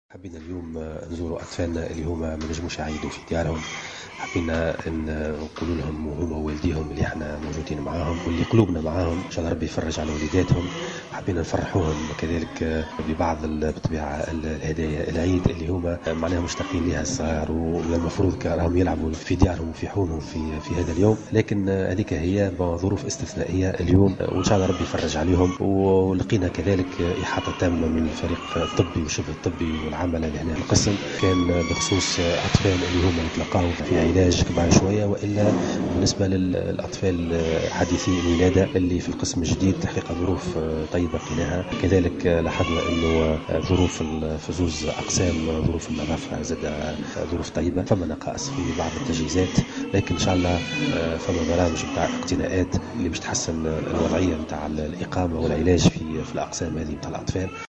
حبينا اليوم نزوروا أطفالنا اللي هما ما نجموش يعيدوا في ديارهم. حبينا نقول لهم وهما والديهم اللي احنا موجودين معاهم واللي قلوبنا معاهم ان شاء الله ربي يفرج على والداتهم. حبينا نفرحوهم كذلك ببعض بالطبيعه الهدايا العيد اللي هما معناها مشتاقين لها الصغار، والمفروض راهم يلعبوا في ديارهم وفي حومهم في هذا اليوم، لكن هذيك هي ظروف استثنائيه اليوم وان شاء الله ربي يفرج عليهم. ولقينا كذلك احاطه تامه من الفريق الطبي وشبه الطبي والعمل اللي هنا في القسم، كان بخصوص اطفال اللي هما يتلقاو في علاج كبار شويه، والا بالنسبه للاطفال حديثي الولاده اللي في القسم الجديد تحقيق ظروف طيبه لقيناها. كذلك لاحظنا انه ظروف في زوز اقسام ظروف النظافه زاد ظروف طيبه، فما نقائص في بعض التجهيزات، لكن ان شاء الله فما برامج نتاع اقتناءات اللي باش تحسن الوضعيه نتاع الاقامه والعلاج في الاقسام هذه نتاع الاطفال.